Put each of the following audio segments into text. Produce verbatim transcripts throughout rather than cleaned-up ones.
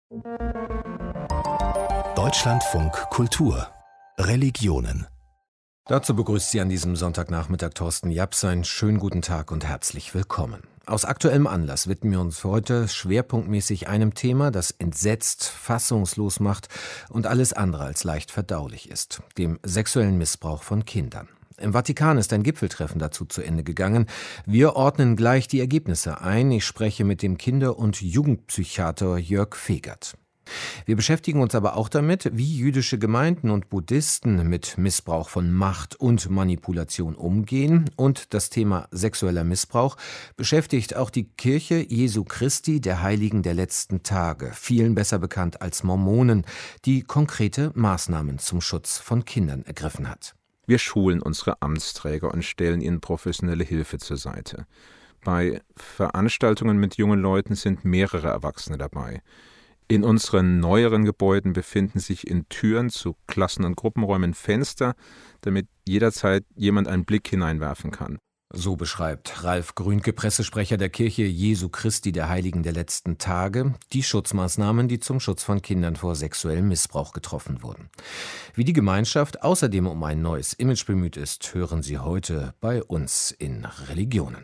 Deutschlandfunk Kultur Religionen. Dazu begrüßt Sie an diesem Sonntagnachmittag Thorsten Japs. Einen schönen guten Tag und herzlich willkommen. Aus aktuellem Anlass widmen wir uns heute schwerpunktmäßig einem Thema, das entsetzt, fassungslos macht und alles andere als leicht verdaulich ist: dem sexuellen Missbrauch von Kindern. Im Vatikan ist ein Gipfeltreffen dazu zu Ende gegangen. Wir ordnen gleich die Ergebnisse ein. Ich spreche mit dem Kinder- und Jugendpsychiater Jörg Fegert. Wir beschäftigen uns aber auch damit, wie jüdische Gemeinden und Buddhisten mit Missbrauch von Macht und Manipulation umgehen. Und das Thema sexueller Missbrauch beschäftigt auch die Kirche Jesu Christi der Heiligen der letzten Tage, vielen besser bekannt als Mormonen, die konkrete Maßnahmen zum Schutz von Kindern ergriffen hat. Wir schulen unsere Amtsträger und stellen ihnen professionelle Hilfe zur Seite. Bei Veranstaltungen mit jungen Leuten sind mehrere Erwachsene dabei. In unseren neueren Gebäuden befinden sich in Türen zu Klassen- und Gruppenräumen Fenster, damit jederzeit jemand einen Blick hineinwerfen kann. So beschreibt Ralf Grünke, Pressesprecher der Kirche Jesu Christi der Heiligen der letzten Tage, die Schutzmaßnahmen, die zum Schutz von Kindern vor sexuellem Missbrauch getroffen wurden. Wie die Gemeinschaft außerdem um ein neues Image bemüht ist, hören Sie heute bei uns in Religionen.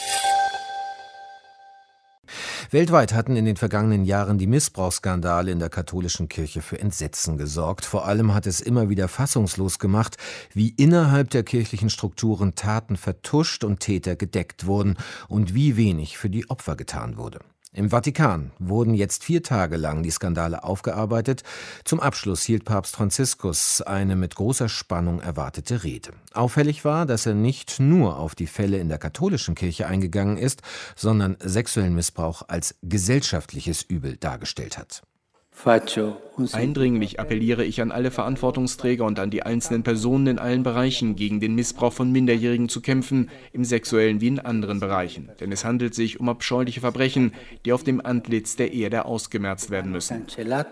Weltweit hatten in den vergangenen Jahren die Missbrauchsskandale in der katholischen Kirche für Entsetzen gesorgt. Vor allem hat es immer wieder fassungslos gemacht, wie innerhalb der kirchlichen Strukturen Taten vertuscht und Täter gedeckt wurden und wie wenig für die Opfer getan wurde. Im Vatikan wurden jetzt vier Tage lang die Skandale aufgearbeitet. Zum Abschluss hielt Papst Franziskus eine mit großer Spannung erwartete Rede. Auffällig war, dass er nicht nur auf die Fälle in der katholischen Kirche eingegangen ist, sondern sexuellen Missbrauch als gesellschaftliches Übel dargestellt hat. Eindringlich appelliere ich an alle Verantwortungsträger und an die einzelnen Personen in allen Bereichen, gegen den Missbrauch von Minderjährigen zu kämpfen, im sexuellen wie in anderen Bereichen. Denn es handelt sich um abscheuliche Verbrechen, die auf dem Antlitz der Erde ausgemerzt werden müssen.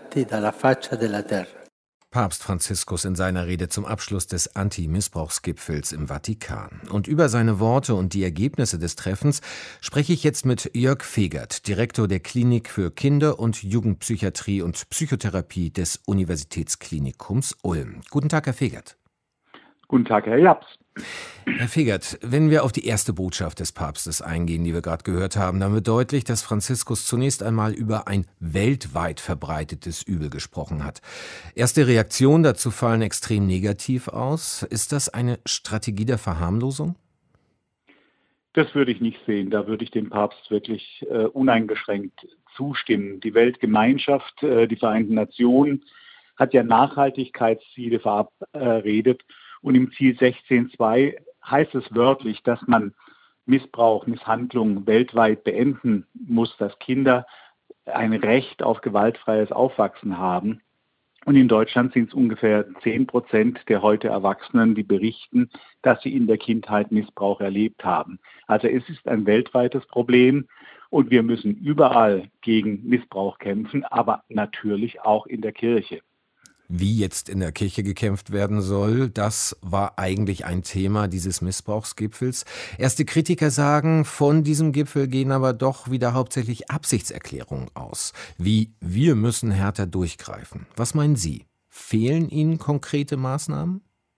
Papst Franziskus in seiner Rede zum Abschluss des Anti-Missbrauchsgipfels im Vatikan. Und über seine Worte und die Ergebnisse des Treffens spreche ich jetzt mit Jörg Fegert, Direktor der Klinik für Kinder- und Jugendpsychiatrie und Psychotherapie des Universitätsklinikums Ulm. Guten Tag, Herr Fegert. Guten Tag, Herr Japs. Herr Fegert, wenn wir auf die erste Botschaft des Papstes eingehen, die wir gerade gehört haben, dann wird deutlich, dass Franziskus zunächst einmal über ein weltweit verbreitetes Übel gesprochen hat. Erste Reaktionen dazu fallen extrem negativ aus. Ist das eine Strategie der Verharmlosung? Das würde ich nicht sehen. Da würde ich dem Papst wirklich äh, uneingeschränkt zustimmen. Die Weltgemeinschaft, äh, die Vereinten Nationen, hat ja Nachhaltigkeitsziele verabredet. Und im Ziel sechzehn Punkt zwei heißt es wörtlich, dass man Missbrauch, Misshandlungen weltweit beenden muss, dass Kinder ein Recht auf gewaltfreies Aufwachsen haben. Und in Deutschland sind es ungefähr zehn Prozent der heute Erwachsenen, die berichten, dass sie in der Kindheit Missbrauch erlebt haben. Also es ist ein weltweites Problem und wir müssen überall gegen Missbrauch kämpfen, aber natürlich auch in der Kirche. Wie jetzt in der Kirche gekämpft werden soll, das war eigentlich ein Thema dieses Missbrauchsgipfels. Erste Kritiker sagen, von diesem Gipfel gehen aber doch wieder hauptsächlich Absichtserklärungen aus. Wie wir müssen härter durchgreifen. Was meinen Sie? Fehlen Ihnen konkrete Maßnahmen?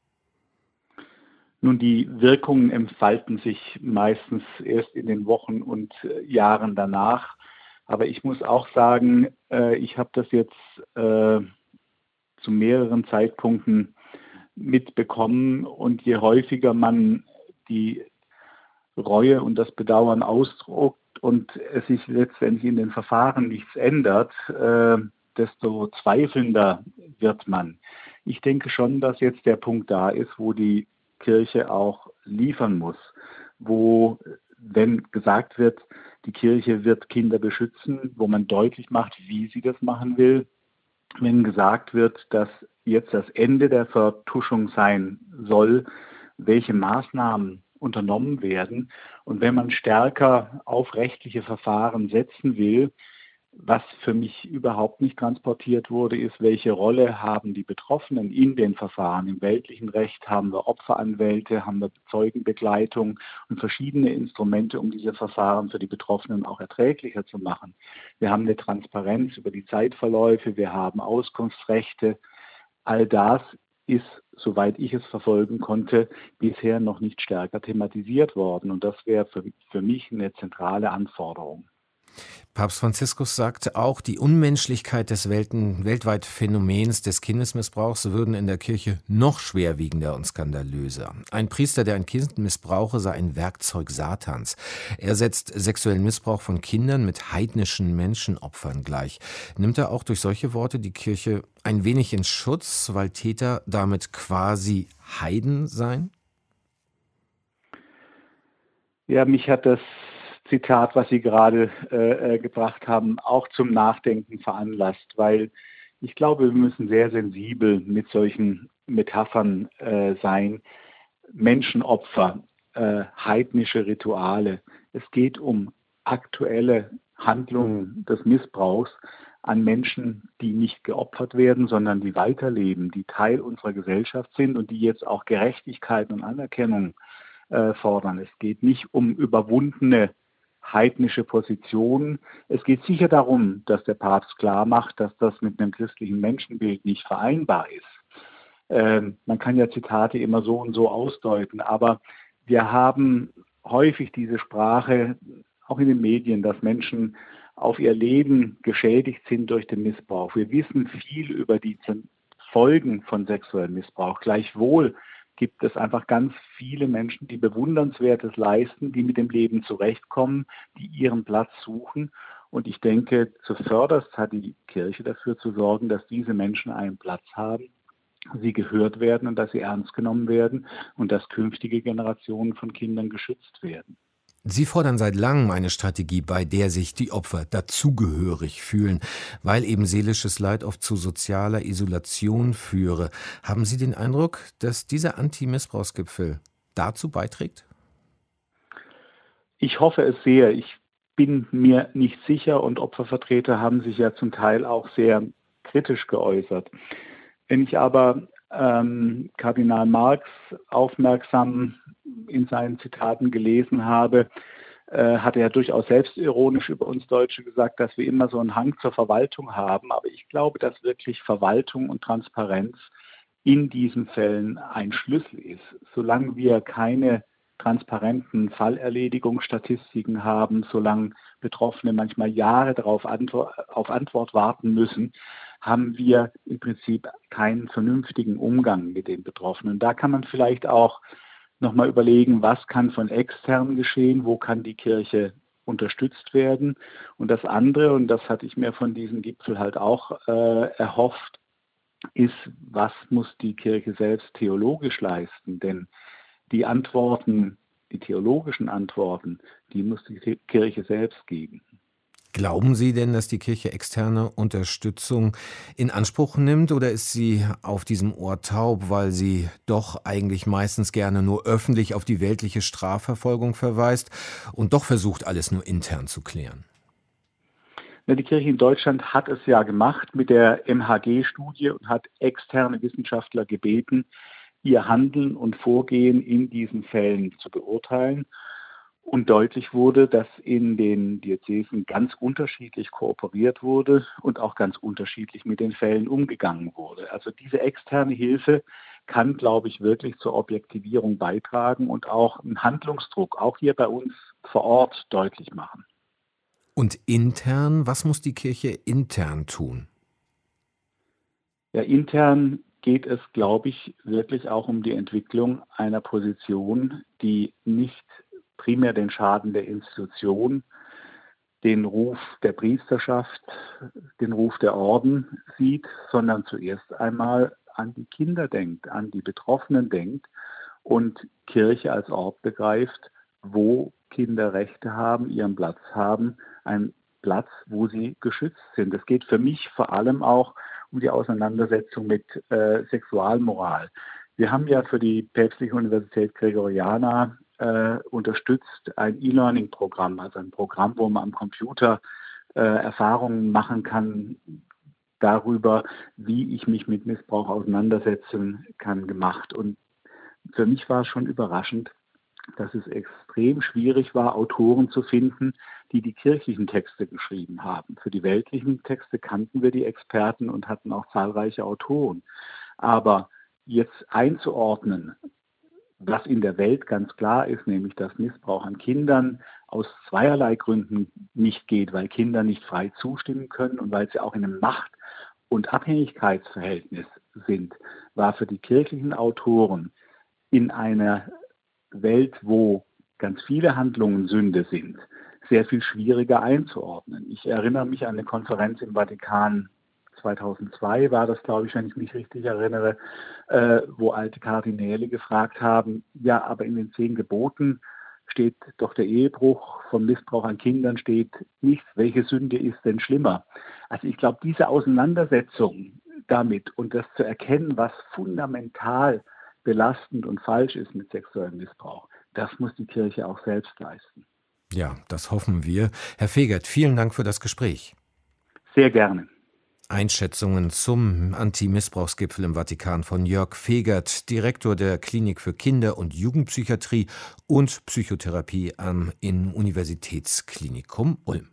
Nun, die Wirkungen entfalten sich meistens erst in den Wochen und Jahren danach. Aber ich muss auch sagen, ich habe das jetzt zu mehreren Zeitpunkten mitbekommen. Und je häufiger man die Reue und das Bedauern ausdruckt und es sich letztendlich in den Verfahren nichts ändert, äh, desto zweifelnder wird man. Ich denke schon, dass jetzt der Punkt da ist, wo die Kirche auch liefern muss, wo, wenn gesagt wird, die Kirche wird Kinder beschützen, wo man deutlich macht, wie sie das machen will, wenn gesagt wird, dass jetzt das Ende der Vertuschung sein soll, welche Maßnahmen unternommen werden. Und wenn man stärker auf rechtliche Verfahren setzen will, Was für mich überhaupt nicht transportiert wurde, ist, welche Rolle haben die Betroffenen in den Verfahren. Im weltlichen Recht haben wir Opferanwälte, haben wir Zeugenbegleitung und verschiedene Instrumente, um diese Verfahren für die Betroffenen auch erträglicher zu machen. Wir haben eine Transparenz über die Zeitverläufe, wir haben Auskunftsrechte. All das ist, soweit ich es verfolgen konnte, bisher noch nicht stärker thematisiert worden. Und das wäre für, für mich eine zentrale Anforderung. Papst Franziskus sagte auch, die Unmenschlichkeit des Welten, weltweit Phänomens des Kindesmissbrauchs würden in der Kirche noch schwerwiegender und skandalöser. Ein Priester, der ein Kind missbrauche, sei ein Werkzeug Satans. Er setzt sexuellen Missbrauch von Kindern mit heidnischen Menschenopfern gleich. Nimmt er auch durch solche Worte die Kirche ein wenig in Schutz, weil Täter damit quasi Heiden seien? Ja, mich hat das Zitat, was Sie gerade äh, gebracht haben, auch zum Nachdenken veranlasst, weil ich glaube, wir müssen sehr sensibel mit solchen Metaphern äh, sein. Menschenopfer, äh, heidnische Rituale. Es geht um aktuelle Handlungen des Missbrauchs an Menschen, die nicht geopfert werden, sondern die weiterleben, die Teil unserer Gesellschaft sind und die jetzt auch Gerechtigkeit und Anerkennung äh, fordern. Es geht nicht um überwundene heidnische Positionen. Es geht sicher darum, dass der Papst klar macht, dass das mit einem christlichen Menschenbild nicht vereinbar ist. Ähm, man kann ja Zitate immer so und so ausdeuten, aber wir haben häufig diese Sprache, auch in den Medien, dass Menschen auf ihr Leben geschädigt sind durch den Missbrauch. Wir wissen viel über die Folgen von sexuellem Missbrauch. Gleichwohl gibt es einfach ganz viele Menschen, die Bewundernswertes leisten, die mit dem Leben zurechtkommen, die ihren Platz suchen. Und ich denke, zuvörderst hat die Kirche dafür zu sorgen, dass diese Menschen einen Platz haben, sie gehört werden und dass sie ernst genommen werden und dass künftige Generationen von Kindern geschützt werden. Sie fordern seit langem eine Strategie, bei der sich die Opfer dazugehörig fühlen, weil eben seelisches Leid oft zu sozialer Isolation führe. Haben Sie den Eindruck, dass dieser Anti-Missbrauchsgipfel dazu beiträgt? Ich hoffe es sehr. Ich bin mir nicht sicher und Opfervertreter haben sich ja zum Teil auch sehr kritisch geäußert. Wenn ich aber ähm, Kardinal Marx aufmerksam in seinen Zitaten gelesen habe, äh, hat er durchaus selbstironisch über uns Deutsche gesagt, dass wir immer so einen Hang zur Verwaltung haben. Aber ich glaube, dass wirklich Verwaltung und Transparenz in diesen Fällen ein Schlüssel ist. Solange wir keine transparenten Fallerledigungsstatistiken haben, solange Betroffene manchmal Jahre darauf Antwort, auf Antwort warten müssen, haben wir im Prinzip keinen vernünftigen Umgang mit den Betroffenen. Da kann man vielleicht auch nochmal überlegen, was kann von extern geschehen, wo kann die Kirche unterstützt werden. Und das andere, und das hatte ich mir von diesem Gipfel halt auch äh, erhofft, ist, was muss die Kirche selbst theologisch leisten? Denn die Antworten, die theologischen Antworten, die muss die Kirche selbst geben. Glauben Sie denn, dass die Kirche externe Unterstützung in Anspruch nimmt, oder ist sie auf diesem Ohr taub, weil sie doch eigentlich meistens gerne nur öffentlich auf die weltliche Strafverfolgung verweist und doch versucht, alles nur intern zu klären? Die Kirche in Deutschland hat es ja gemacht mit der M H G-Studie und hat externe Wissenschaftler gebeten, ihr Handeln und Vorgehen in diesen Fällen zu beurteilen. Und deutlich wurde, dass in den Diözesen ganz unterschiedlich kooperiert wurde und auch ganz unterschiedlich mit den Fällen umgegangen wurde. Also diese externe Hilfe kann, glaube ich, wirklich zur Objektivierung beitragen und auch einen Handlungsdruck, auch hier bei uns vor Ort, deutlich machen. Und intern, was muss die Kirche intern tun? Ja, intern geht es, glaube ich, wirklich auch um die Entwicklung einer Position, die nicht primär den Schaden der Institution, den Ruf der Priesterschaft, den Ruf der Orden sieht, sondern zuerst einmal an die Kinder denkt, an die Betroffenen denkt und Kirche als Ort begreift, wo Kinder Rechte haben, ihren Platz haben, ein Platz, wo sie geschützt sind. Es geht für mich vor allem auch um die Auseinandersetzung mit äh, Sexualmoral. Wir haben ja für die Päpstliche Universität Gregoriana äh, unterstützt ein E-Learning-Programm, also ein Programm, wo man am Computer äh, Erfahrungen machen kann darüber, wie ich mich mit Missbrauch auseinandersetzen kann, gemacht. Und für mich war es schon überraschend, dass es extrem schwierig war, Autoren zu finden, die die kirchlichen Texte geschrieben haben. Für die weltlichen Texte kannten wir die Experten und hatten auch zahlreiche Autoren. Aber jetzt einzuordnen, was in der Welt ganz klar ist, nämlich dass Missbrauch an Kindern aus zweierlei Gründen nicht geht, weil Kinder nicht frei zustimmen können und weil sie auch in einem Macht- und Abhängigkeitsverhältnis sind, war für die kirchlichen Autoren in einer Welt, wo ganz viele Handlungen Sünde sind, sehr viel schwieriger einzuordnen. Ich erinnere mich an eine Konferenz im Vatikan zweitausendzwei, war das, glaube ich, wenn ich mich richtig erinnere, äh, wo alte Kardinäle gefragt haben, ja, aber in den zehn Geboten steht doch der Ehebruch, von Missbrauch an Kindern steht nichts. Welche Sünde ist denn schlimmer? Also ich glaube, diese Auseinandersetzung damit und das zu erkennen, was fundamental belastend und falsch ist mit sexuellem Missbrauch, das muss die Kirche auch selbst leisten. Ja, das hoffen wir. Herr Fegert, vielen Dank für das Gespräch. Sehr gerne. Einschätzungen zum Anti-Missbrauchsgipfel im Vatikan von Jörg Fegert, Direktor der Klinik für Kinder- und Jugendpsychiatrie und Psychotherapie am Universitätsklinikum Ulm.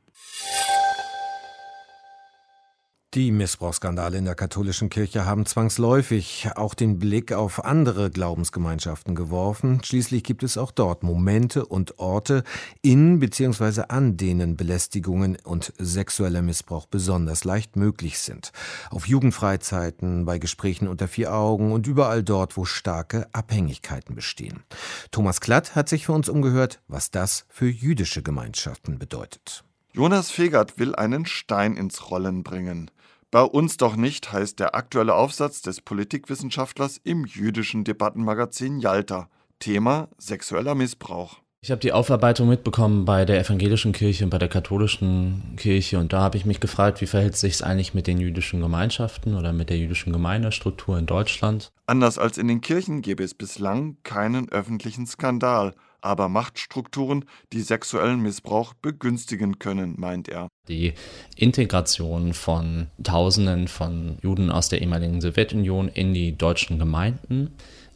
Die Missbrauchsskandale in der katholischen Kirche haben zwangsläufig auch den Blick auf andere Glaubensgemeinschaften geworfen. Schließlich gibt es auch dort Momente und Orte, in bzw. an denen Belästigungen und sexueller Missbrauch besonders leicht möglich sind. Auf Jugendfreizeiten, bei Gesprächen unter vier Augen und überall dort, wo starke Abhängigkeiten bestehen. Thomas Klatt hat sich für uns umgehört, was das für jüdische Gemeinschaften bedeutet. Jonas Fegert will einen Stein ins Rollen bringen. Bei uns doch nicht, heißt der aktuelle Aufsatz des Politikwissenschaftlers im jüdischen Debattenmagazin Jalta. Thema sexueller Missbrauch. Ich habe die Aufarbeitung mitbekommen bei der evangelischen Kirche und bei der katholischen Kirche und da habe ich mich gefragt, wie verhält sich es eigentlich mit den jüdischen Gemeinschaften oder mit der jüdischen Gemeindestruktur in Deutschland? Anders als in den Kirchen gäbe es bislang keinen öffentlichen Skandal, aber Machtstrukturen, die sexuellen Missbrauch begünstigen können, meint er. Die Integration von Tausenden von Juden aus der ehemaligen Sowjetunion in die deutschen Gemeinden,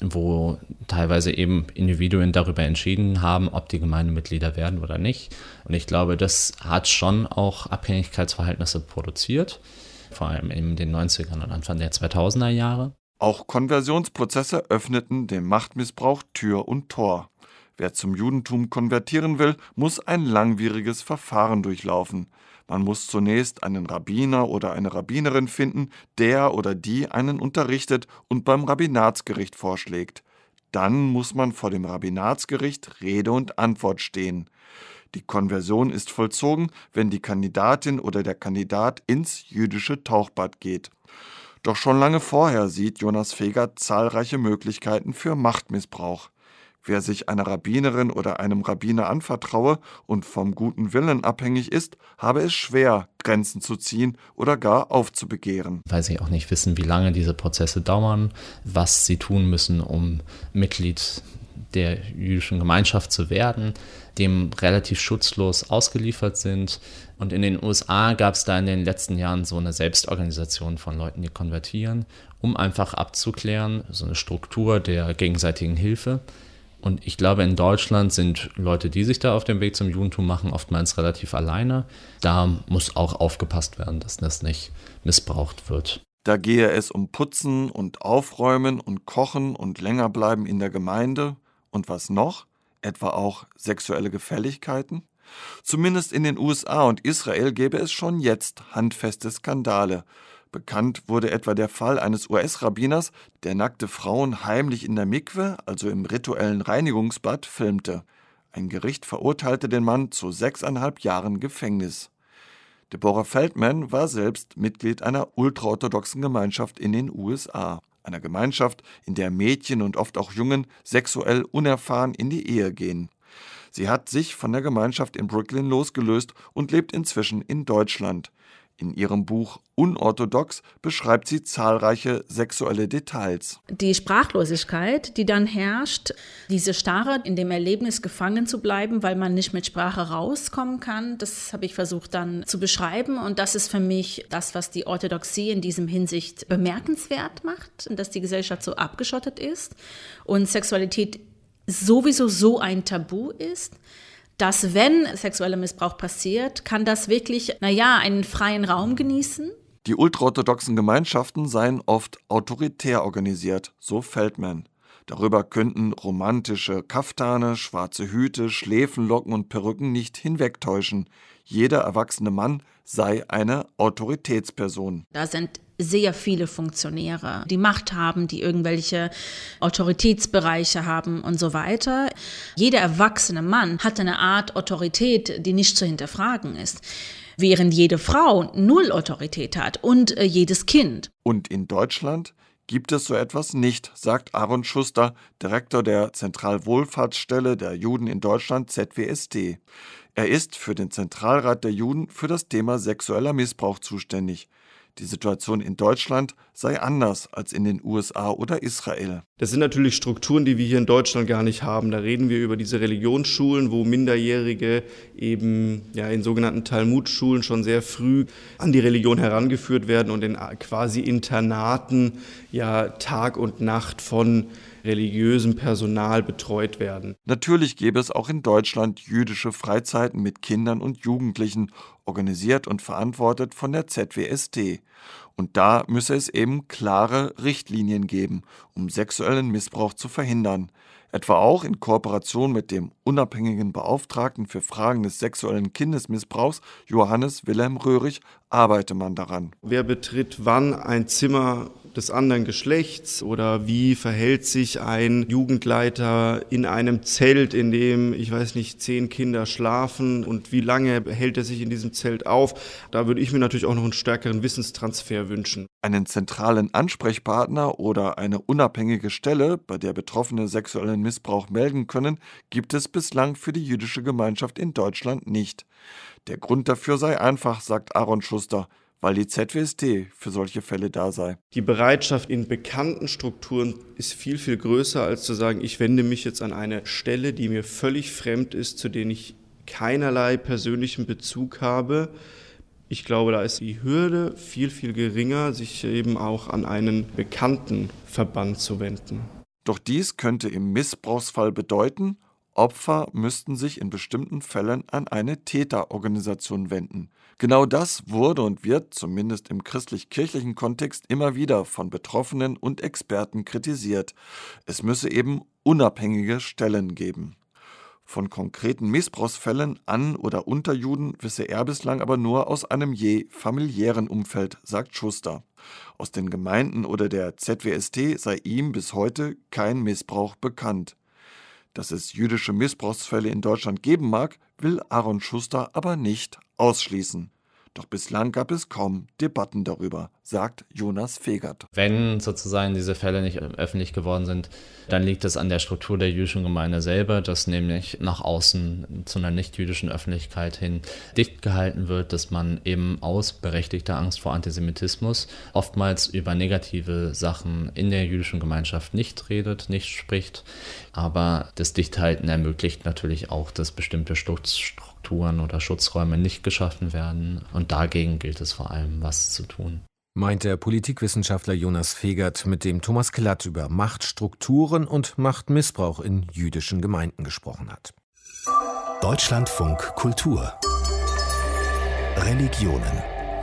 wo teilweise eben Individuen darüber entschieden haben, ob die Gemeindemitglieder werden oder nicht. Und ich glaube, das hat schon auch Abhängigkeitsverhältnisse produziert, vor allem in den neunzigern und Anfang der zweitausender Jahre. Auch Konversionsprozesse öffneten dem Machtmissbrauch Tür und Tor. Wer zum Judentum konvertieren will, muss ein langwieriges Verfahren durchlaufen. Man muss zunächst einen Rabbiner oder eine Rabbinerin finden, der oder die einen unterrichtet und beim Rabbinatsgericht vorschlägt. Dann muss man vor dem Rabbinatsgericht Rede und Antwort stehen. Die Konversion ist vollzogen, wenn die Kandidatin oder der Kandidat ins jüdische Tauchbad geht. Doch schon lange vorher sieht Jonas Fegert zahlreiche Möglichkeiten für Machtmissbrauch. Wer sich einer Rabbinerin oder einem Rabbiner anvertraue und vom guten Willen abhängig ist, habe es schwer, Grenzen zu ziehen oder gar aufzubegehren. Weil sie auch nicht wissen, wie lange diese Prozesse dauern, was sie tun müssen, um Mitglied der jüdischen Gemeinschaft zu werden, dem relativ schutzlos ausgeliefert sind. Und in den U S A gab es da in den letzten Jahren so eine Selbstorganisation von Leuten, die konvertieren, um einfach abzuklären, so eine Struktur der gegenseitigen Hilfe. Und ich glaube, in Deutschland sind Leute, die sich da auf dem Weg zum Judentum machen, oftmals relativ alleine. Da muss auch aufgepasst werden, dass das nicht missbraucht wird. Da gehe es um Putzen und Aufräumen und Kochen und länger bleiben in der Gemeinde. Und was noch? Etwa auch sexuelle Gefälligkeiten? Zumindest in den U S A und Israel gäbe es schon jetzt handfeste Skandale. Bekannt wurde etwa der Fall eines U S-Rabbiners, der nackte Frauen heimlich in der Mikwe, also im rituellen Reinigungsbad, filmte. Ein Gericht verurteilte den Mann zu sechseinhalb Jahren Gefängnis. Deborah Feldman war selbst Mitglied einer ultraorthodoxen Gemeinschaft in den U S A. Einer Gemeinschaft, in der Mädchen und oft auch Jungen sexuell unerfahren in die Ehe gehen. Sie hat sich von der Gemeinschaft in Brooklyn losgelöst und lebt inzwischen in Deutschland. In ihrem Buch Unorthodox beschreibt sie zahlreiche sexuelle Details. Die Sprachlosigkeit, die dann herrscht, diese Starre, in dem Erlebnis gefangen zu bleiben, weil man nicht mit Sprache rauskommen kann, das habe ich versucht dann zu beschreiben. Und das ist für mich das, was die Orthodoxie in diesem Hinsicht bemerkenswert macht, dass die Gesellschaft so abgeschottet ist und Sexualität sowieso so ein Tabu ist, dass, wenn sexueller Missbrauch passiert, kann das wirklich, naja, einen freien Raum genießen. Die ultraorthodoxen Gemeinschaften seien oft autoritär organisiert, so Feldman. Darüber könnten romantische Kaftane, schwarze Hüte, Schläfenlocken und Perücken nicht hinwegtäuschen. Jeder erwachsene Mann sei eine Autoritätsperson. Da sind sehr viele Funktionäre, die Macht haben, die irgendwelche Autoritätsbereiche haben und so weiter. Jeder erwachsene Mann hat eine Art Autorität, die nicht zu hinterfragen ist, während jede Frau null Autorität hat und äh, jedes Kind. Und in Deutschland gibt es so etwas nicht, sagt Aaron Schuster, Direktor der Zentralwohlfahrtsstelle der Juden in Deutschland, Z W S D. Er ist für den Zentralrat der Juden für das Thema sexueller Missbrauch zuständig. Die Situation in Deutschland sei anders als in den U S A oder Israel. Das sind natürlich Strukturen, die wir hier in Deutschland gar nicht haben. Da reden wir über diese Religionsschulen, wo Minderjährige eben ja, in sogenannten Talmudschulen schon sehr früh an die Religion herangeführt werden und in quasi Internaten ja Tag und Nacht von religiösem Personal betreut werden. Natürlich gäbe es auch in Deutschland jüdische Freizeiten mit Kindern und Jugendlichen, organisiert und verantwortet von der Z W S D. Und da müsse es eben klare Richtlinien geben, um sexuellen Missbrauch zu verhindern. Etwa auch in Kooperation mit dem unabhängigen Beauftragten für Fragen des sexuellen Kindesmissbrauchs, Johannes Wilhelm Röhrig, arbeite man daran. Wer betritt wann ein Zimmer des anderen Geschlechts oder wie verhält sich ein Jugendleiter in einem Zelt, in dem, ich weiß nicht, zehn Kinder schlafen und wie lange hält er sich in diesem Zelt auf? Da würde ich mir natürlich auch noch einen stärkeren Wissenstransfer wünschen. Einen zentralen Ansprechpartner oder eine unabhängige Stelle, bei der Betroffene sexuellen Missbrauch melden können, gibt es bislang für die jüdische Gemeinschaft in Deutschland nicht. Der Grund dafür sei einfach, sagt Aaron Schuster, weil die Z W S D für solche Fälle da sei. Die Bereitschaft in bekannten Strukturen ist viel, viel größer, als zu sagen, ich wende mich jetzt an eine Stelle, die mir völlig fremd ist, zu der ich keinerlei persönlichen Bezug habe. Ich glaube, da ist die Hürde viel, viel geringer, sich eben auch an einen bekannten Verband zu wenden. Doch dies könnte im Missbrauchsfall bedeuten, Opfer müssten sich in bestimmten Fällen an eine Täterorganisation wenden. Genau das wurde und wird, zumindest im christlich-kirchlichen Kontext, immer wieder von Betroffenen und Experten kritisiert. Es müsse eben unabhängige Stellen geben. Von konkreten Missbrauchsfällen an oder unter Juden wisse er bislang aber nur aus einem je familiären Umfeld, sagt Schuster. Aus den Gemeinden oder der Z W S D sei ihm bis heute kein Missbrauch bekannt. Dass es jüdische Missbrauchsfälle in Deutschland geben mag, will Aaron Schuster aber nicht ausschließen. Doch bislang gab es kaum Debatten darüber, sagt Jonas Fegert. Wenn sozusagen diese Fälle nicht öffentlich geworden sind, dann liegt es an der Struktur der jüdischen Gemeinde selber, dass nämlich nach außen zu einer nicht-jüdischen Öffentlichkeit hin dicht gehalten wird, dass man eben aus berechtigter Angst vor Antisemitismus oftmals über negative Sachen in der jüdischen Gemeinschaft nicht redet, nicht spricht. Aber das Dichthalten ermöglicht natürlich auch, dass bestimmte Schutzstrukturen oder Schutzräume nicht geschaffen werden. Und dagegen gilt es vor allem, was zu tun. Meint der Politikwissenschaftler Jonas Fegert, mit dem Thomas Klatt über Machtstrukturen und Machtmissbrauch in jüdischen Gemeinden gesprochen hat. Deutschlandfunk Kultur Religionen.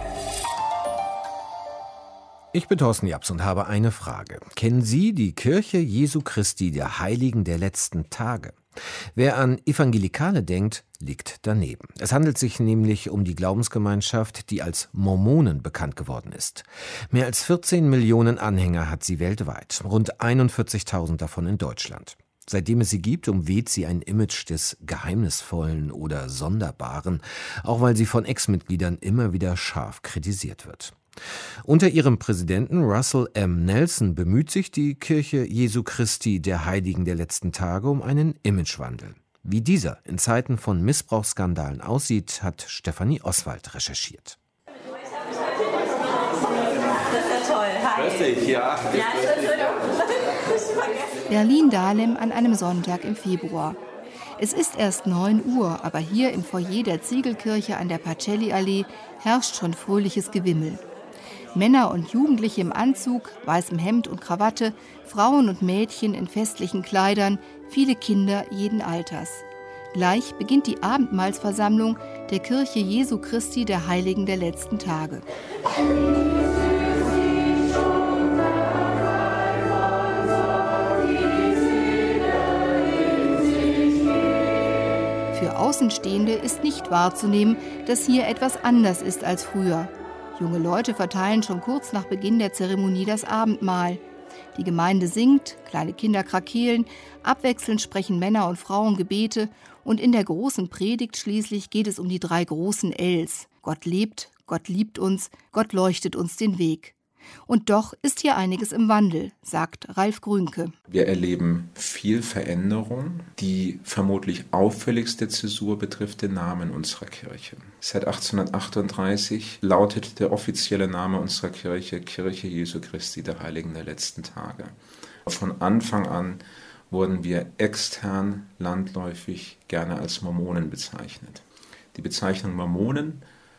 Ich bin Thorsten Japs und habe eine Frage. Kennen Sie die Kirche Jesu Christi der Heiligen der letzten Tage? Wer an Evangelikale denkt, liegt daneben. Es handelt sich nämlich um die Glaubensgemeinschaft, die als Mormonen bekannt geworden ist. Mehr als vierzehn Millionen Anhänger hat sie weltweit, rund einundvierzigtausend davon in Deutschland. Seitdem es sie gibt, umweht sie ein Image des Geheimnisvollen oder Sonderbaren, auch weil sie von Ex-Mitgliedern immer wieder scharf kritisiert wird. Unter ihrem Präsidenten Russell M. Nelson bemüht sich die Kirche Jesu Christi der Heiligen der letzten Tage um einen Imagewandel. Wie dieser in Zeiten von Missbrauchsskandalen aussieht, hat Stefanie Oswald recherchiert. Grüß dich, ja. Berlin-Dahlem an einem Sonntag im Februar. Es ist erst neun Uhr, aber hier im Foyer der Ziegelkirche an der Pacelli-Allee herrscht schon fröhliches Gewimmel. Männer und Jugendliche im Anzug, weißem Hemd und Krawatte, Frauen und Mädchen in festlichen Kleidern, viele Kinder jeden Alters. Gleich beginnt die Abendmahlsversammlung der Kirche Jesu Christi der Heiligen der letzten Tage. Für Außenstehende ist nicht wahrzunehmen, dass hier etwas anders ist als früher. Junge Leute verteilen schon kurz nach Beginn der Zeremonie das Abendmahl. Die Gemeinde singt, kleine Kinder krakeelen, abwechselnd sprechen Männer und Frauen Gebete und in der großen Predigt schließlich geht es um die drei großen Ls. Gott lebt, Gott liebt uns, Gott leuchtet uns den Weg. Und doch ist hier einiges im Wandel, sagt Ralf Grünke. Wir erleben viel Veränderung. Die vermutlich auffälligste Zäsur betrifft den Namen unserer Kirche. Seit achtzehnhundertachtunddreißig lautet der offizielle Name unserer Kirche Kirche Jesu Christi der Heiligen der letzten Tage. Von Anfang an wurden wir extern landläufig gerne als Mormonen bezeichnet. Die Bezeichnung Mormonen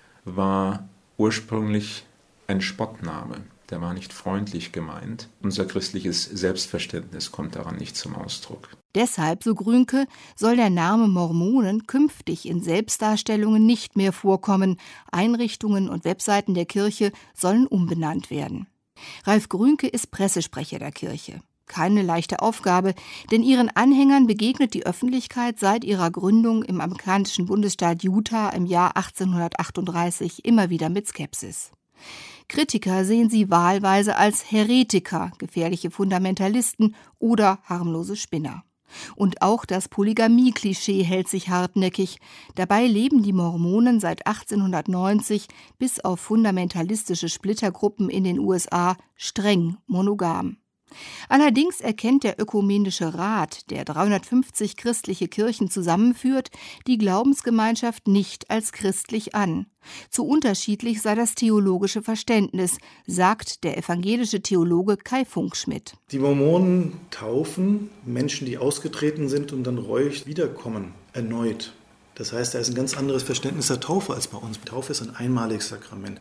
war ursprünglich ein Spottname. Der war nicht freundlich gemeint. Unser christliches Selbstverständnis kommt daran nicht zum Ausdruck. Deshalb, so Grünke, soll der Name Mormonen künftig in Selbstdarstellungen nicht mehr vorkommen. Einrichtungen und Webseiten der Kirche sollen umbenannt werden. Ralf Grünke ist Pressesprecher der Kirche. Keine leichte Aufgabe, denn ihren Anhängern begegnet die Öffentlichkeit seit ihrer Gründung im amerikanischen Bundesstaat Utah im Jahr achtzehnhundertachtunddreißig immer wieder mit Skepsis. Kritiker sehen sie wahlweise als Heretiker, gefährliche Fundamentalisten oder harmlose Spinner. Und auch das Polygamie-Klischee hält sich hartnäckig. Dabei leben die Mormonen seit achtzehnhundertneunzig bis auf fundamentalistische Splittergruppen in den U S A streng monogam. Allerdings erkennt der Ökumenische Rat, der dreihundertfünfzig christliche Kirchen zusammenführt, die Glaubensgemeinschaft nicht als christlich an. Zu unterschiedlich sei das theologische Verständnis, sagt der evangelische Theologe Kai Funkschmidt. Die Mormonen taufen Menschen, die ausgetreten sind und dann reuig wiederkommen, erneut. Das heißt, da ist ein ganz anderes Verständnis der Taufe als bei uns. Taufe ist ein einmaliges Sakrament.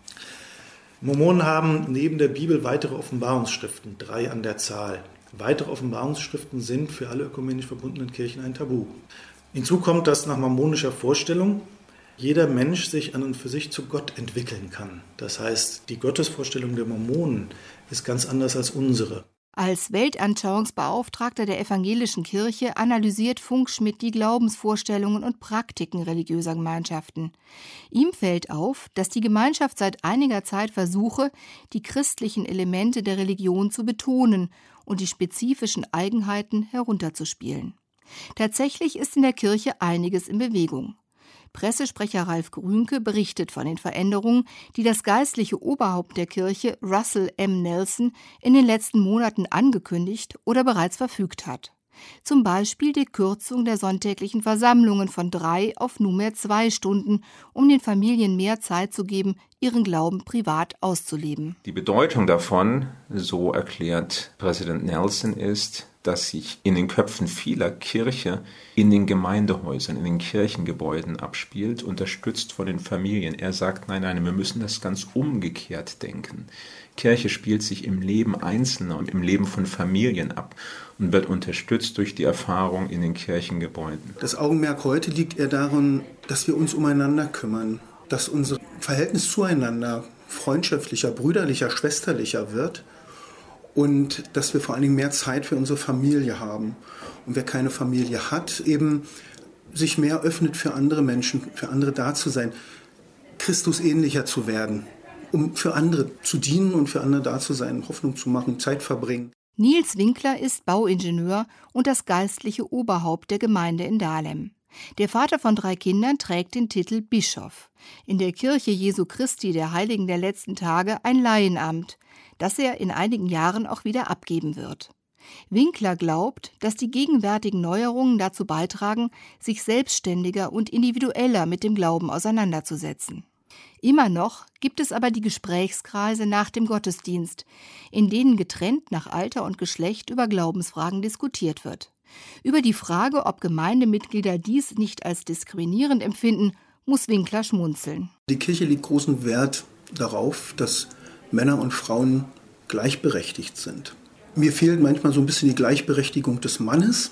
Mormonen haben neben der Bibel weitere Offenbarungsschriften, drei an der Zahl. Weitere Offenbarungsschriften sind für alle ökumenisch verbundenen Kirchen ein Tabu. Hinzu kommt, dass nach mormonischer Vorstellung jeder Mensch sich an und für sich zu Gott entwickeln kann. Das heißt, die Gottesvorstellung der Mormonen ist ganz anders als unsere. Als Weltanschauungsbeauftragter der evangelischen Kirche analysiert Funkschmidt die Glaubensvorstellungen und Praktiken religiöser Gemeinschaften. Ihm fällt auf, dass die Gemeinschaft seit einiger Zeit versuche, die christlichen Elemente der Religion zu betonen und die spezifischen Eigenheiten herunterzuspielen. Tatsächlich ist in der Kirche einiges in Bewegung. Pressesprecher Ralf Grünke berichtet von den Veränderungen, die das geistliche Oberhaupt der Kirche, Russell M. Nelson, in den letzten Monaten angekündigt oder bereits verfügt hat. Zum Beispiel die Kürzung der sonntäglichen Versammlungen von drei auf nunmehr zwei Stunden, um den Familien mehr Zeit zu geben, ihren Glauben privat auszuleben. Die Bedeutung davon, so erklärt Präsident Nelson, ist, dass sich in den Köpfen vieler Kirche in den Gemeindehäusern, in den Kirchengebäuden abspielt, unterstützt von den Familien. Er sagt, nein, nein, wir müssen das ganz umgekehrt denken. Kirche spielt sich im Leben Einzelner und im Leben von Familien ab und wird unterstützt durch die Erfahrung in den Kirchengebäuden. Das Augenmerk heute liegt eher darin, dass wir uns umeinander kümmern, dass unser Verhältnis zueinander freundschaftlicher, brüderlicher, schwesterlicher wird. Und dass wir vor allen Dingen mehr Zeit für unsere Familie haben. Und wer keine Familie hat, eben sich mehr öffnet für andere Menschen, für andere da zu sein, Christus ähnlicher zu werden, um für andere zu dienen und für andere da zu sein, Hoffnung zu machen, Zeit verbringen. Nils Winkler ist Bauingenieur und das geistliche Oberhaupt der Gemeinde in Dahlem. Der Vater von drei Kindern trägt den Titel Bischof. In der Kirche Jesu Christi der Heiligen der letzten Tage ein Laienamt, das er in einigen Jahren auch wieder abgeben wird. Winkler glaubt, dass die gegenwärtigen Neuerungen dazu beitragen, sich selbstständiger und individueller mit dem Glauben auseinanderzusetzen. Immer noch gibt es aber die Gesprächskreise nach dem Gottesdienst, in denen getrennt nach Alter und Geschlecht über Glaubensfragen diskutiert wird. Über die Frage, ob Gemeindemitglieder dies nicht als diskriminierend empfinden, muss Winkler schmunzeln. Die Kirche legt großen Wert darauf, dass Männer und Frauen gleichberechtigt sind. Mir fehlt manchmal so ein bisschen die Gleichberechtigung des Mannes,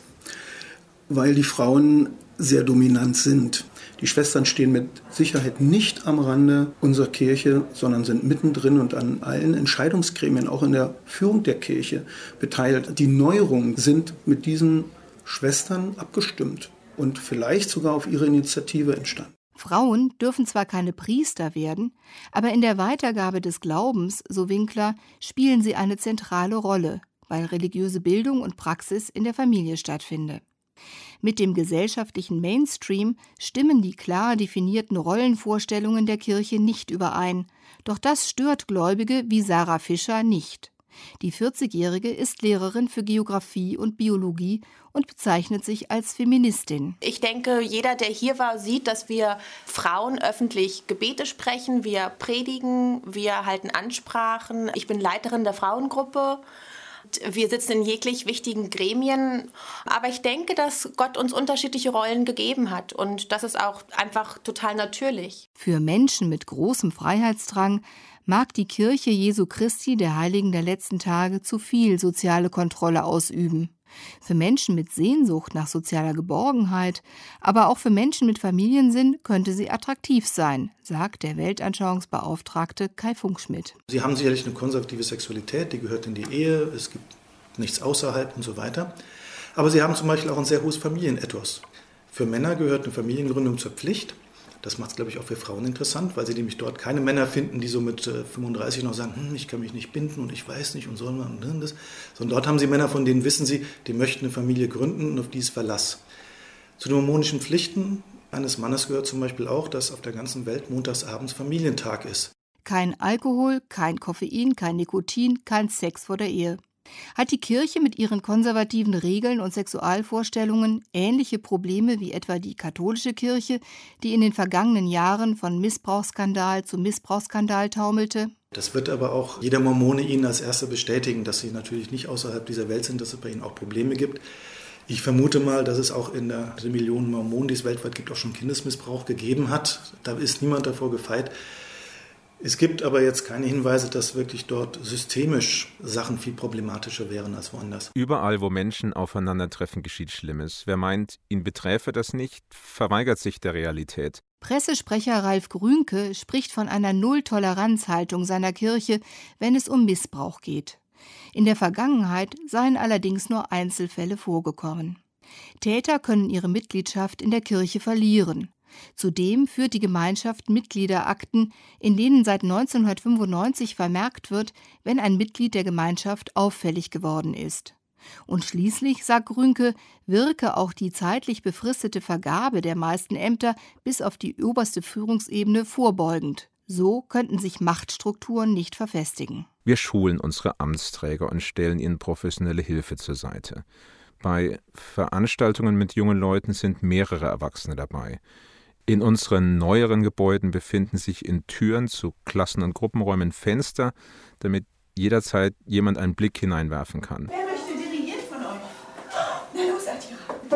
weil die Frauen sehr dominant sind. Die Schwestern stehen mit Sicherheit nicht am Rande unserer Kirche, sondern sind mittendrin und an allen Entscheidungsgremien, auch in der Führung der Kirche, beteiligt. Die Neuerungen sind mit diesen Schwestern abgestimmt und vielleicht sogar auf ihre Initiative entstanden. Frauen dürfen zwar keine Priester werden, aber in der Weitergabe des Glaubens, so Winkler, spielen sie eine zentrale Rolle, weil religiöse Bildung und Praxis in der Familie stattfindet. Mit dem gesellschaftlichen Mainstream stimmen die klar definierten Rollenvorstellungen der Kirche nicht überein. Doch das stört Gläubige wie Sarah Fischer nicht. Die vierzigjährige ist Lehrerin für Geographie und Biologie und bezeichnet sich als Feministin. Ich denke, jeder, der hier war, sieht, dass wir Frauen öffentlich Gebete sprechen, wir predigen, wir halten Ansprachen. Ich bin Leiterin der Frauengruppe. Wir sitzen in jeglich wichtigen Gremien, aber ich denke, dass Gott uns unterschiedliche Rollen gegeben hat und das ist auch einfach total natürlich. Für Menschen mit großem Freiheitsdrang mag die Kirche Jesu Christi, der Heiligen der letzten Tage, zu viel soziale Kontrolle ausüben. Für Menschen mit Sehnsucht nach sozialer Geborgenheit, aber auch für Menschen mit Familiensinn könnte sie attraktiv sein, sagt der Weltanschauungsbeauftragte Kai Funkschmidt. Sie haben sicherlich eine konservative Sexualität, die gehört in die Ehe, es gibt nichts außerhalb und so weiter. Aber sie haben zum Beispiel auch ein sehr hohes Familienethos. Für Männer gehört eine Familiengründung zur Pflicht. Das macht es, glaube ich, auch für Frauen interessant, weil sie nämlich dort keine Männer finden, die so mit fünfunddreißig noch sagen, hm, ich kann mich nicht binden und ich weiß nicht und so und das. Sondern dort haben sie Männer, von denen wissen sie, die möchten eine Familie gründen und auf die ist Verlass. Zu den mormonischen Pflichten eines Mannes gehört zum Beispiel auch, dass auf der ganzen Welt montagsabends Familientag ist. Kein Alkohol, kein Koffein, kein Nikotin, kein Sex vor der Ehe. Hat die Kirche mit ihren konservativen Regeln und Sexualvorstellungen ähnliche Probleme wie etwa die katholische Kirche, die in den vergangenen Jahren von Missbrauchsskandal zu Missbrauchsskandal taumelte? Das wird aber auch jeder Mormone Ihnen als Erster bestätigen, dass Sie natürlich nicht außerhalb dieser Welt sind, dass es bei Ihnen auch Probleme gibt. Ich vermute mal, dass es auch in der Millionen Mormonen, die es weltweit gibt, auch schon Kindesmissbrauch gegeben hat. Da ist niemand davor gefeit. Es gibt aber jetzt keine Hinweise, dass wirklich dort systemisch Sachen viel problematischer wären als woanders. Überall, wo Menschen aufeinandertreffen, geschieht Schlimmes. Wer meint, ihn beträfe das nicht, verweigert sich der Realität. Pressesprecher Ralf Grünke spricht von einer Null-Toleranz-Haltung seiner Kirche, wenn es um Missbrauch geht. In der Vergangenheit seien allerdings nur Einzelfälle vorgekommen. Täter können ihre Mitgliedschaft in der Kirche verlieren. Zudem führt die Gemeinschaft Mitgliederakten, in denen seit neunzehnhundertfünfundneunzig vermerkt wird, wenn ein Mitglied der Gemeinschaft auffällig geworden ist. Und schließlich, sagt Grünke, wirke auch die zeitlich befristete Vergabe der meisten Ämter bis auf die oberste Führungsebene vorbeugend. So könnten sich Machtstrukturen nicht verfestigen. Wir schulen unsere Amtsträger und stellen ihnen professionelle Hilfe zur Seite. Bei Veranstaltungen mit jungen Leuten sind mehrere Erwachsene dabei. In unseren neueren Gebäuden befinden sich in Türen zu Klassen- und Gruppenräumen Fenster, damit jederzeit jemand einen Blick hineinwerfen kann. Wer möchte dirigieren von euch? Na los, Attila.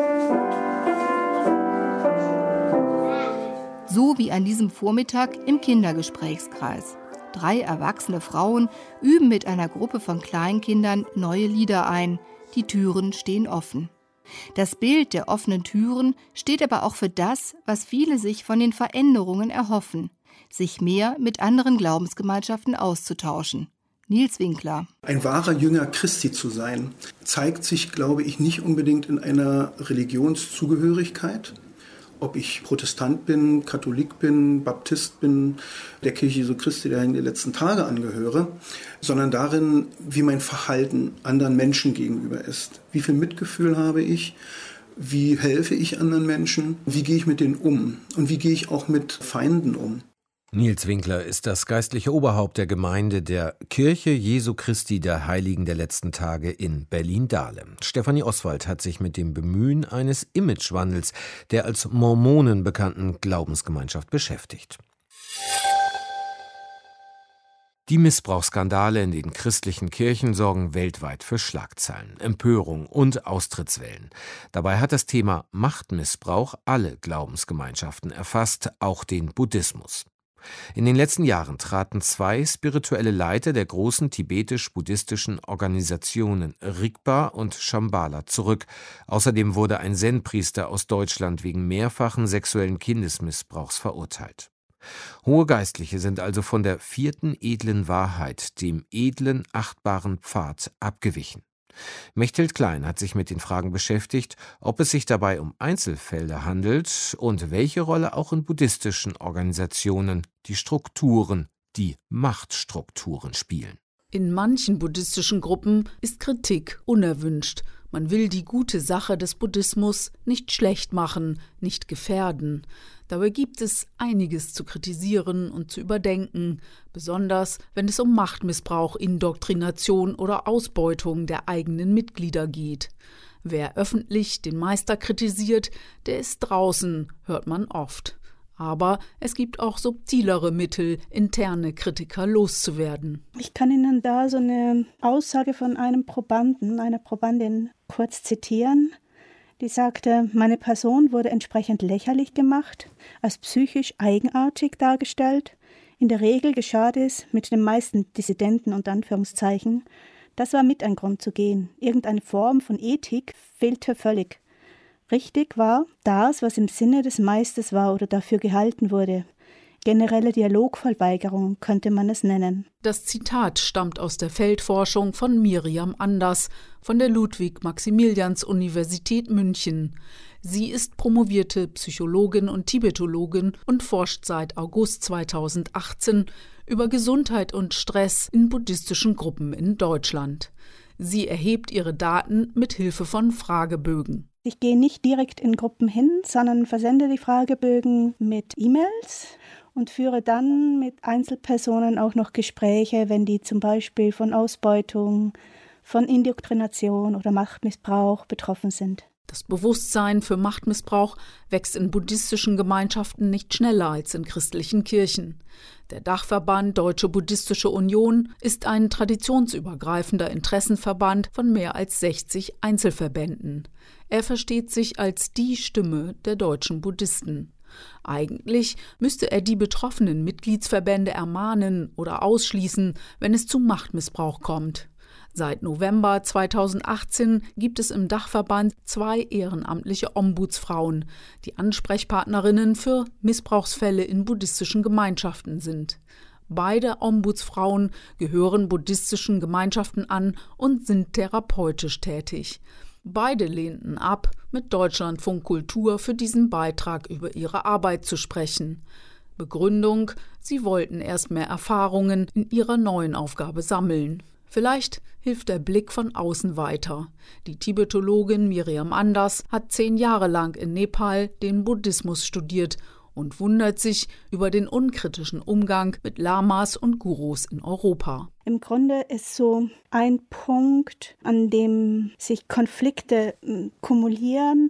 So wie an diesem Vormittag im Kindergesprächskreis. Drei erwachsene Frauen üben mit einer Gruppe von Kleinkindern neue Lieder ein. Die Türen stehen offen. Das Bild der offenen Türen steht aber auch für das, was viele sich von den Veränderungen erhoffen, sich mehr mit anderen Glaubensgemeinschaften auszutauschen. Nils Winkler. Ein wahrer Jünger Christi zu sein, zeigt sich, glaube ich, nicht unbedingt in einer Religionszugehörigkeit. Ob ich Protestant bin, Katholik bin, Baptist bin, der Kirche Jesu Christi, der in die letzten Tage angehöre, sondern darin, wie mein Verhalten anderen Menschen gegenüber ist. Wie viel Mitgefühl habe ich? Wie helfe ich anderen Menschen? Wie gehe ich mit denen um? Und wie gehe ich auch mit Feinden um? Nils Winkler ist das geistliche Oberhaupt der Gemeinde der Kirche Jesu Christi der Heiligen der letzten Tage in Berlin-Dahlem. Stefanie Oswald hat sich mit dem Bemühen eines Imagewandels der als Mormonen bekannten Glaubensgemeinschaft beschäftigt. Die Missbrauchsskandale in den christlichen Kirchen sorgen weltweit für Schlagzeilen, Empörung und Austrittswellen. Dabei hat das Thema Machtmissbrauch alle Glaubensgemeinschaften erfasst, auch den Buddhismus. In den letzten Jahren traten zwei spirituelle Leiter der großen tibetisch-buddhistischen Organisationen Rigpa und Shambhala zurück. Außerdem wurde ein Zen-Priester aus Deutschland wegen mehrfachen sexuellen Kindesmissbrauchs verurteilt. Hohe Geistliche sind also von der vierten edlen Wahrheit, dem edlen, achtbaren Pfad, abgewichen. Mechthild Klein hat sich mit den Fragen beschäftigt, ob es sich dabei um Einzelfälle handelt und welche Rolle auch in buddhistischen Organisationen die Strukturen, die Machtstrukturen spielen. In manchen buddhistischen Gruppen ist Kritik unerwünscht. Man will die gute Sache des Buddhismus nicht schlecht machen, nicht gefährden. Dabei gibt es einiges zu kritisieren und zu überdenken, besonders wenn es um Machtmissbrauch, Indoktrination oder Ausbeutung der eigenen Mitglieder geht. Wer öffentlich den Meister kritisiert, der ist draußen, hört man oft. Aber es gibt auch subtilere Mittel, interne Kritiker loszuwerden. Ich kann Ihnen da so eine Aussage von einem Probanden, einer Probandin kurz zitieren. Die sagte, meine Person wurde entsprechend lächerlich gemacht, als psychisch eigenartig dargestellt. In der Regel geschah dies mit den meisten Dissidenten unter Anführungszeichen. Das war mit ein Grund zu gehen. Irgendeine Form von Ethik fehlte völlig. Richtig war das, was im Sinne des Meisters war oder dafür gehalten wurde. Generelle Dialogverweigerung könnte man es nennen. Das Zitat stammt aus der Feldforschung von Miriam Anders von der Ludwig-Maximilians-Universität München. Sie ist promovierte Psychologin und Tibetologin und forscht seit August zweitausendachtzehn über Gesundheit und Stress in buddhistischen Gruppen in Deutschland. Sie erhebt ihre Daten mit Hilfe von Fragebögen. Ich gehe nicht direkt in Gruppen hin, sondern versende die Fragebögen mit E-Mails und führe dann mit Einzelpersonen auch noch Gespräche, wenn die zum Beispiel von Ausbeutung, von Indoktrination oder Machtmissbrauch betroffen sind. Das Bewusstsein für Machtmissbrauch wächst in buddhistischen Gemeinschaften nicht schneller als in christlichen Kirchen. Der Dachverband Deutsche Buddhistische Union ist ein traditionsübergreifender Interessenverband von mehr als sechzig Einzelverbänden. Er versteht sich als die Stimme der deutschen Buddhisten. Eigentlich müsste er die betroffenen Mitgliedsverbände ermahnen oder ausschließen, wenn es zu Machtmissbrauch kommt. Seit November zweitausendachtzehn gibt es im Dachverband zwei ehrenamtliche Ombudsfrauen, die Ansprechpartnerinnen für Missbrauchsfälle in buddhistischen Gemeinschaften sind. Beide Ombudsfrauen gehören buddhistischen Gemeinschaften an und sind therapeutisch tätig. Beide lehnten ab, mit Deutschlandfunk Kultur für diesen Beitrag über ihre Arbeit zu sprechen. Begründung: Sie wollten erst mehr Erfahrungen in ihrer neuen Aufgabe sammeln. Vielleicht hilft der Blick von außen weiter. Die Tibetologin Miriam Anders hat zehn Jahre lang in Nepal den Buddhismus studiert und wundert sich über den unkritischen Umgang mit Lamas und Gurus in Europa. Im Grunde ist so ein Punkt, an dem sich Konflikte kumulieren,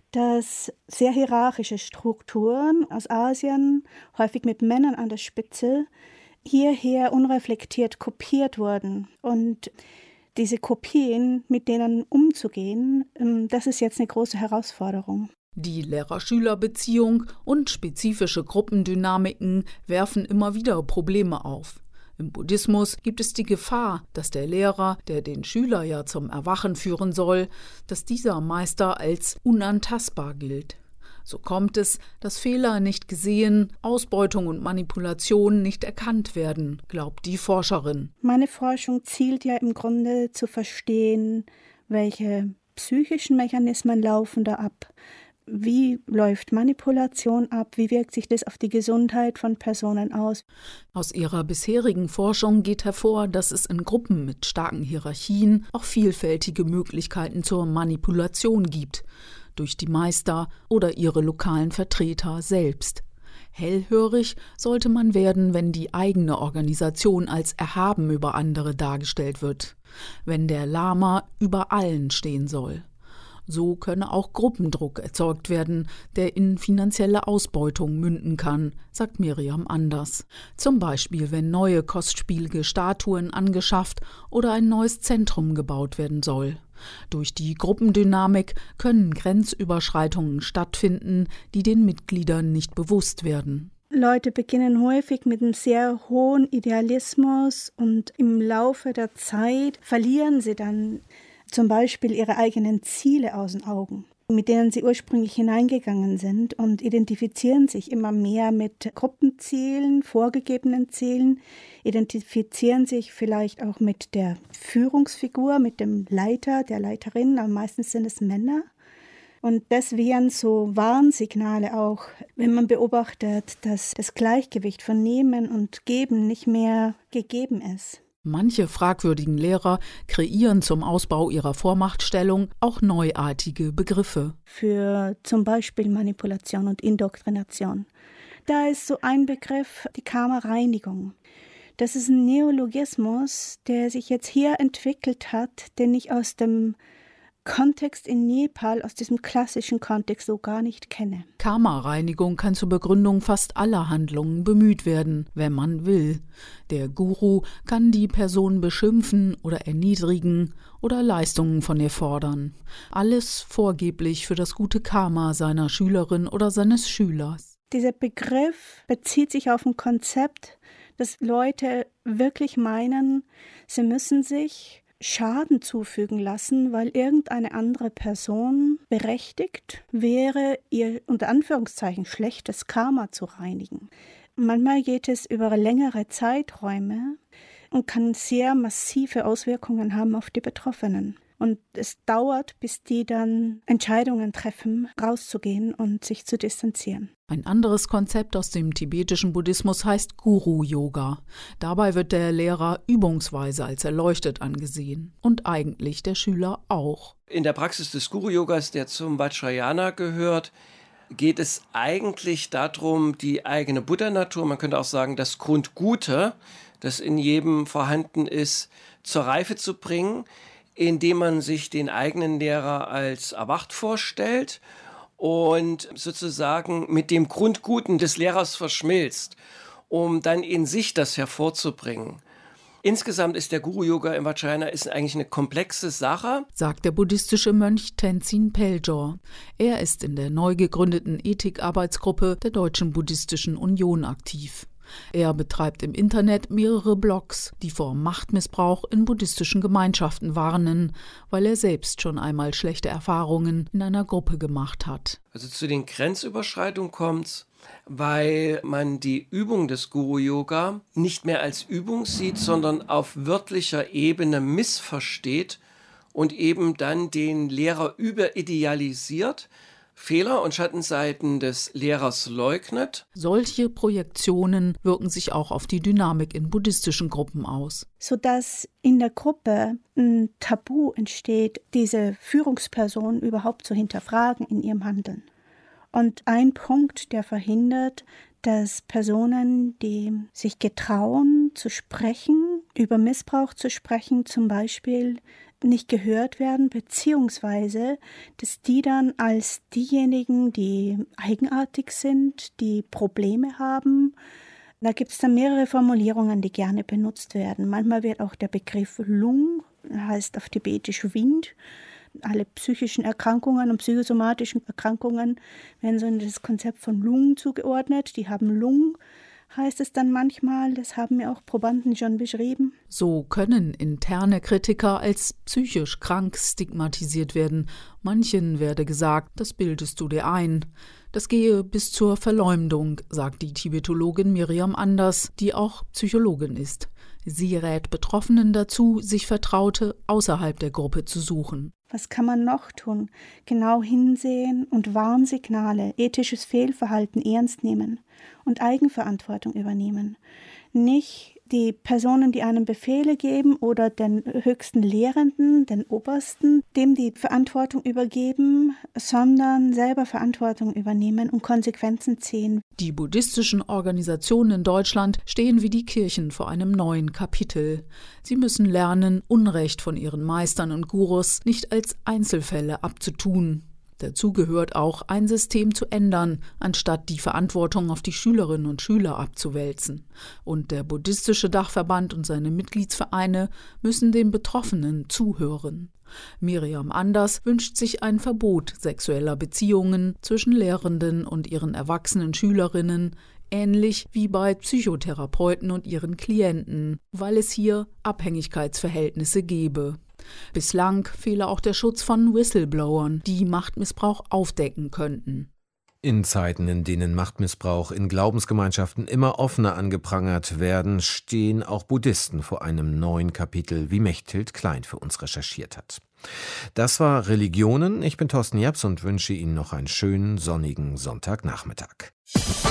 dass sehr hierarchische Strukturen aus Asien, häufig mit Männern an der Spitze, hierher unreflektiert kopiert wurden. Und diese Kopien, mit denen umzugehen, das ist jetzt eine große Herausforderung. Die Lehrer-Schüler-Beziehung und spezifische Gruppendynamiken werfen immer wieder Probleme auf. Im Buddhismus gibt es die Gefahr, dass der Lehrer, der den Schüler ja zum Erwachen führen soll, dass dieser Meister als unantastbar gilt. So kommt es, dass Fehler nicht gesehen, Ausbeutung und Manipulation nicht erkannt werden, glaubt die Forscherin. Meine Forschung zielt ja im Grunde zu verstehen, welche psychischen Mechanismen laufen da ab. Wie läuft Manipulation ab? Wie wirkt sich das auf die Gesundheit von Personen aus? Aus ihrer bisherigen Forschung geht hervor, dass es in Gruppen mit starken Hierarchien auch vielfältige Möglichkeiten zur Manipulation gibt. Durch die Meister oder ihre lokalen Vertreter selbst. Hellhörig sollte man werden, wenn die eigene Organisation als erhaben über andere dargestellt wird, wenn der Lama über allen stehen soll. So könne auch Gruppendruck erzeugt werden, der in finanzielle Ausbeutung münden kann, sagt Miriam Anders. Zum Beispiel, wenn neue kostspielige Statuen angeschafft oder ein neues Zentrum gebaut werden soll. Durch die Gruppendynamik können Grenzüberschreitungen stattfinden, die den Mitgliedern nicht bewusst werden. Leute beginnen häufig mit einem sehr hohen Idealismus und im Laufe der Zeit verlieren sie dann zum Beispiel ihre eigenen Ziele aus den Augen, mit denen sie ursprünglich hineingegangen sind, und identifizieren sich immer mehr mit Gruppenzielen, vorgegebenen Zielen, identifizieren sich vielleicht auch mit der Führungsfigur, mit dem Leiter, der Leiterin, am meisten sind es Männer. Und das wären so Warnsignale auch, wenn man beobachtet, dass das Gleichgewicht von Nehmen und Geben nicht mehr gegeben ist. Manche fragwürdigen Lehrer kreieren zum Ausbau ihrer Vormachtstellung auch neuartige Begriffe. Für zum Beispiel Manipulation und Indoktrination. Da ist so ein Begriff, die Karma-Reinigung. Das ist ein Neologismus, der sich jetzt hier entwickelt hat, den ich aus dem Kontext in Nepal, aus diesem klassischen Kontext so gar nicht kenne. Karma-Reinigung kann zur Begründung fast aller Handlungen bemüht werden, wenn man will. Der Guru kann die Person beschimpfen oder erniedrigen oder Leistungen von ihr fordern. Alles vorgeblich für das gute Karma seiner Schülerin oder seines Schülers. Dieser Begriff bezieht sich auf ein Konzept, dass Leute wirklich meinen, sie müssen sich Schaden zufügen lassen, weil irgendeine andere Person berechtigt wäre, ihr unter Anführungszeichen schlechtes Karma zu reinigen. Manchmal geht es über längere Zeiträume und kann sehr massive Auswirkungen haben auf die Betroffenen. Und es dauert, bis die dann Entscheidungen treffen, rauszugehen und sich zu distanzieren. Ein anderes Konzept aus dem tibetischen Buddhismus heißt Guru-Yoga. Dabei wird der Lehrer übungsweise als erleuchtet angesehen. Und eigentlich der Schüler auch. In der Praxis des Guru-Yogas, der zum Vajrayana gehört, geht es eigentlich darum, die eigene Buddha-Natur, man könnte auch sagen, das Grundgute, das in jedem vorhanden ist, zur Reife zu bringen, indem man sich den eigenen Lehrer als erwacht vorstellt und sozusagen mit dem Grundguten des Lehrers verschmilzt, um dann in sich das hervorzubringen. Insgesamt ist der Guru-Yoga im Vajrayana ist eigentlich eine komplexe Sache, sagt der buddhistische Mönch Tenzin Pelgor. Er ist in der neu gegründeten Ethikarbeitsgruppe der Deutschen Buddhistischen Union aktiv. Er betreibt im Internet mehrere Blogs, die vor Machtmissbrauch in buddhistischen Gemeinschaften warnen, weil er selbst schon einmal schlechte Erfahrungen in einer Gruppe gemacht hat. Also zu den Grenzüberschreitungen kommt's, weil man die Übung des Guru-Yoga nicht mehr als Übung sieht, sondern auf wörtlicher Ebene missversteht und eben dann den Lehrer überidealisiert, Fehler und Schattenseiten des Lehrers leugnet. Solche Projektionen wirken sich auch auf die Dynamik in buddhistischen Gruppen aus. Sodass in der Gruppe ein Tabu entsteht, diese Führungsperson überhaupt zu hinterfragen in ihrem Handeln. Und ein Punkt, der verhindert, dass Personen, die sich getrauen zu sprechen, über Missbrauch zu sprechen, zum Beispiel nicht gehört werden, beziehungsweise dass die dann als diejenigen, die eigenartig sind, die Probleme haben, da gibt es dann mehrere Formulierungen, die gerne benutzt werden. Manchmal wird auch der Begriff Lung, heißt auf Tibetisch Wind, alle psychischen Erkrankungen und psychosomatischen Erkrankungen werden so in das Konzept von Lung zugeordnet. Die haben Lung, heißt es dann manchmal. Das haben mir auch Probanden schon beschrieben. So können interne Kritiker als psychisch krank stigmatisiert werden. Manchen werde gesagt, das bildest du dir ein. Das gehe bis zur Verleumdung, sagt die Tibetologin Miriam Anders, die auch Psychologin ist. Sie rät Betroffenen dazu, sich Vertraute außerhalb der Gruppe zu suchen. Was kann man noch tun? Genau hinsehen und Warnsignale, ethisches Fehlverhalten ernst nehmen und Eigenverantwortung übernehmen. Nicht die Personen, die einem Befehle geben oder den höchsten Lehrenden, den Obersten, dem die Verantwortung übergeben, sondern selber Verantwortung übernehmen und Konsequenzen ziehen. Die buddhistischen Organisationen in Deutschland stehen wie die Kirchen vor einem neuen Kapitel. Sie müssen lernen, Unrecht von ihren Meistern und Gurus nicht als Einzelfälle abzutun. Dazu gehört auch, ein System zu ändern, anstatt die Verantwortung auf die Schülerinnen und Schüler abzuwälzen. Und der buddhistische Dachverband und seine Mitgliedsvereine müssen den Betroffenen zuhören. Miriam Anders wünscht sich ein Verbot sexueller Beziehungen zwischen Lehrenden und ihren erwachsenen Schülerinnen, ähnlich wie bei Psychotherapeuten und ihren Klienten, weil es hier Abhängigkeitsverhältnisse gebe. Bislang fehle auch der Schutz von Whistleblowern, die Machtmissbrauch aufdecken könnten. In Zeiten, in denen Machtmissbrauch in Glaubensgemeinschaften immer offener angeprangert werden, stehen auch Buddhisten vor einem neuen Kapitel, wie Mechthild Klein für uns recherchiert hat. Das war Religionen. Ich bin Thorsten Japs und wünsche Ihnen noch einen schönen, sonnigen Sonntagnachmittag.